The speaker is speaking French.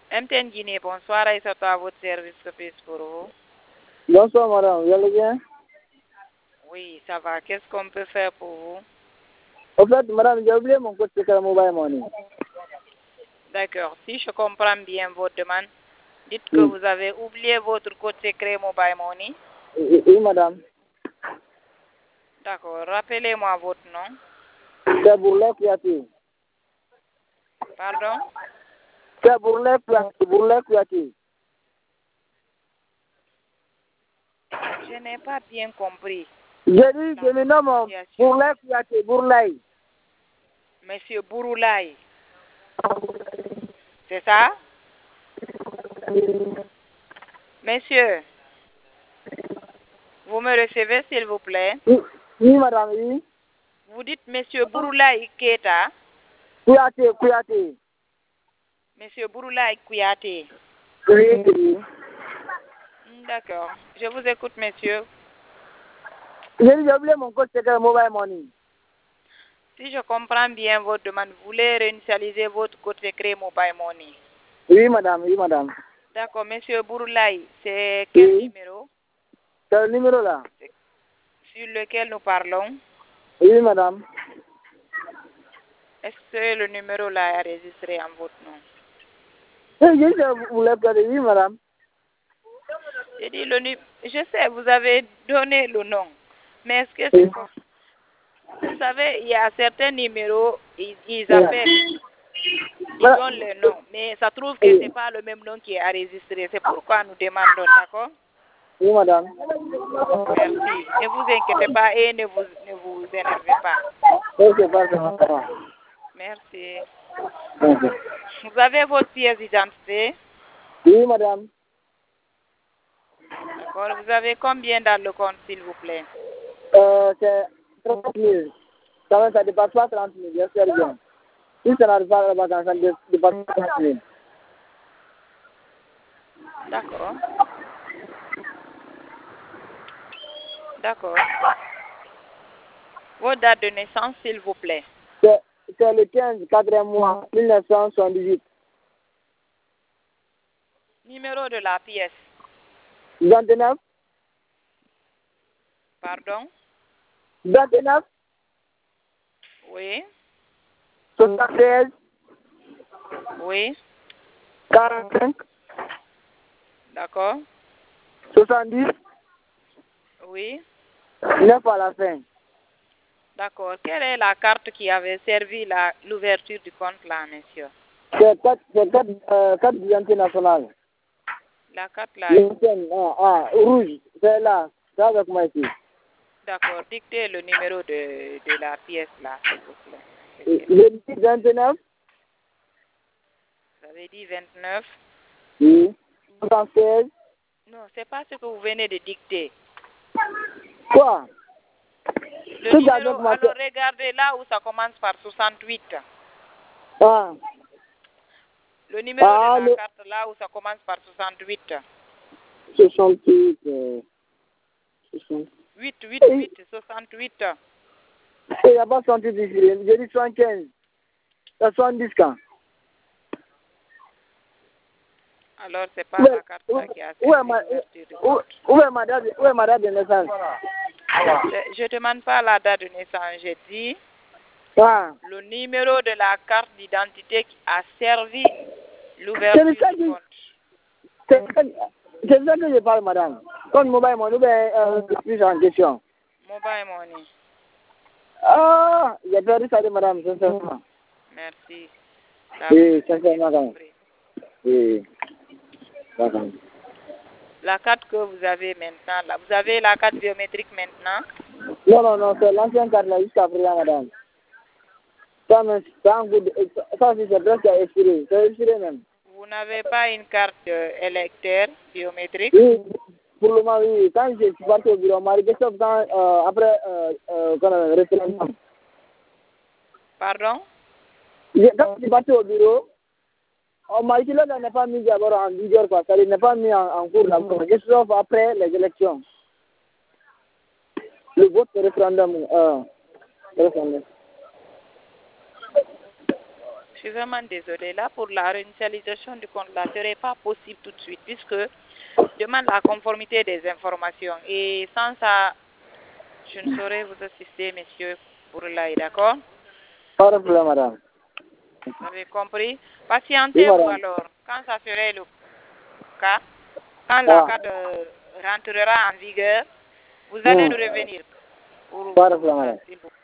MTN Guinée, bonsoir, Aïssatou à votre service, que puis-je pour vous? Bonsoir madame, vous allez bien? Oui, ça va. Qu'est-ce qu'on peut faire pour vous? En fait, madame, j'ai oublié mon code secret mobile money. D'accord. Si je comprends bien votre demande, dites que vous avez oublié votre code secret mobile money. Oui, madame. D'accord. Rappelez-moi votre nom. C'est Bourlet Kouyaté. Pardon? C'est Bourlet Kouyaté. Je n'ai pas bien compris. J'ai dit que je me nomme Bourlet Kouyaté, Bourlay. Monsieur Bouroulaye. C'est ça? Monsieur, vous me recevez s'il vous plaît? Oui, madame, oui. Vous dites Monsieur Bouroulaye Keita? Kouyaté. Monsieur Bouroulaye Kouyaté. Oui. D'accord. Je vous écoute, monsieur. J'ai oublié mon code secret mobile money. Si je comprends bien votre demande, vous voulez réinitialiser votre code secret mobile money? Oui, madame. D'accord, monsieur Bouroulaye, c'est quel numéro? C'est le numéro là. Sur lequel nous parlons? Oui, madame. Est-ce que le numéro là est enregistré en votre nom? Oui, madame. J'ai dit je sais, vous avez donné le nom, mais est-ce que c'est faux? Vous savez, il y a certains numéros, ils appellent, ils donnent le nom, mais ça trouve que ce n'est pas le même nom qui est enregistré. C'est pourquoi nous demandons, d'accord? Oui, madame. Merci. Ne vous inquiétez pas et ne vous énervez pas. Ok, parfait. Merci. Ok. Vous avez votre pièce d'identité? Oui, madame. D'accord. Vous avez combien dans le compte, s'il vous plaît? C'est 30 000. Ça ne dépasse pas 30 000, j'espère bien. Si ça n'arrive pas à la vacance, ça ne dépasse pas 30 000. D'accord. D'accord. Votre date de naissance, s'il vous plaît. C'est le 15, 4e mois, 1978. Numéro de la pièce. 29. Pardon? 29. Oui. 76. Oui. 45. D'accord. 70. Oui. 9 à la fin. D'accord. Quelle est la carte qui avait servi l'ouverture du compte là, monsieur? C'est 4 d'identité nationale. La carte là. Rouge. C'est là. C'est avec moi ici. D'accord. Dictez le numéro de la pièce là, s'il vous plaît. J'ai dit 29. Vous avez dit 29. Oui. 76. Non, c'est pas ce que vous venez de dicter. Quoi? Le numéro, alors regardez là où ça commence par 68. Ah. Le numéro de la carte là où ça commence par 68. 68. 8, 68. Il n'y a pas 68 ici. J'ai dit 75. C'est 70 quand? Alors, c'est pas la carte là qui a servi l'ouverture du compte. Où est ma date de naissance? Je ne demande pas la date de naissance, j'ai dit le numéro de la carte d'identité qui a servi l'ouverture du compte. C'est ça que je parle, madame. Comme mobile money, plus en question. Mobile money. Ah, j'ai perdu ça de madame, sincèrement. Merci. Oui, sincèrement. Oui. D'accord. La carte que vous avez maintenant, là, vous avez la carte biométrique maintenant? Non, c'est l'ancienne carte là, jusqu'à présent, madame. Ça, c'est presque expiré. C'est expiré même. Vous n'avez pas une carte électeur biométrique? Oui, pour le moment, oui. Quand je suis parti au bureau, on m'a dit que après le référendum. Pardon? Quand je suis parti au bureau, on m'a dit que là, n'est pas mis d'abord en vigueur, quoi. Ça n'est pas mis en cours d'abord. Je suis après les élections. Le vote référendum. Je suis vraiment désolée. Là, pour la réinitialisation du compte, là, ce serait pas possible tout de suite, puisque demande la conformité des informations. Et sans ça, je ne saurais vous assister, monsieur, pour là, d'accord? Pas de problème, madame. Vous avez compris? Patientez-vous alors. Quand ça serait le cas, quand la carte rentrera en vigueur, vous allez nous revenir. Pas de problème, madame. S'il vous plaît.